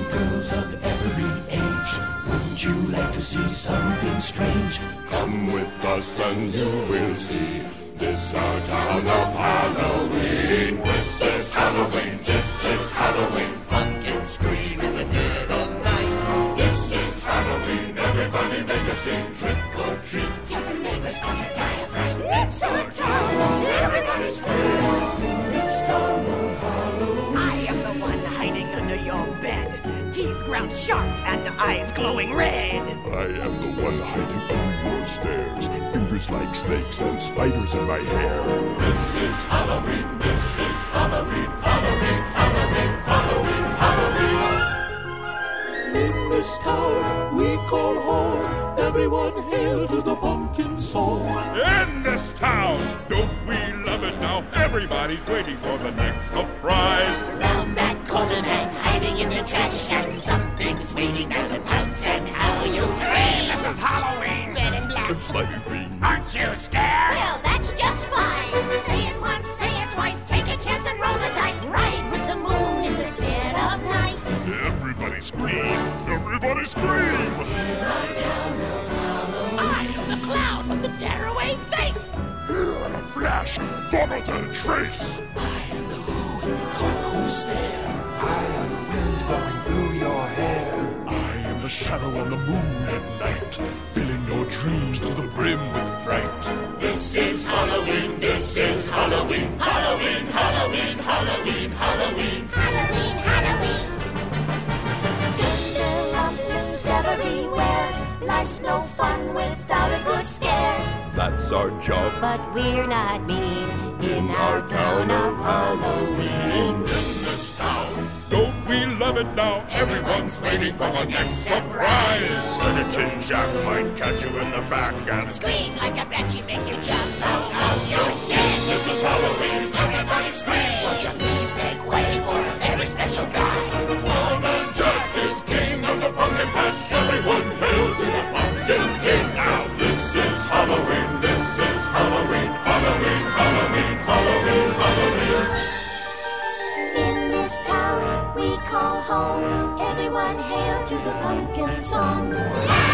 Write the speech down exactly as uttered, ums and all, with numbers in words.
and girls of every age. Wouldn't you like to see something strange? Come with us and you will see. This our town of Halloween. This is Halloween, this is Halloween. Pumpkins scream in the dead of night. This is Halloween, everybody make a scene. Trick or treat, Tell the neighbors gonna die of fright. it's our town, everybody's free. This town of Halloween. I am the one hiding under your bed, teeth ground sharp and eyes glowing red. I am the one hiding under your stairs, fingers like snakes and spiders in my hair. This is Halloween, this is Halloween, Halloween, Halloween, Halloween, Halloween. In this town we call home, everyone hail to the pumpkin song. In this town, don't we love it now? Everybody's waiting for the next surprise. Round that corner and hiding in the trash can, something's waiting now to pounce and how you'll scream. This is Halloween. Red and black. It's slimy green. Aren't you scared? Well, that's just fine. Say it once, say it twice, take a chance and roll the dice. Ride with the moon in the dead of night. Everybody scream, everybody scream. I am the clown with the tearaway face. Here in a flash, gone without a trace. I am the who and you call who's there. I am the wind blowing through your hair. I am the shadow on the moon at night, filling your dreams to the brim with fright. This is Halloween, this is Halloween, Halloween, Halloween, Halloween, Halloween. Halloween, Halloween. Tender lumplings everywhere. Life's no fun without a good scare. That's our job. But we're not mean in our town of Halloween. In this town, Don't we love it now? Everyone's waiting for the next surprise. Skeleton Jack might catch you in the back and Scream like a banshee, make you jump out of your skin. this is Halloween, everybody scream. Won't you please make way for a very special guy? One man Jack is king of the pumpkin patch. Everyone hail to the pumpkin king. Now this is Halloween, this is Halloween, Halloween, Halloween, Halloween, Halloween. In this town we call home, everyone hail to the pumpkin song.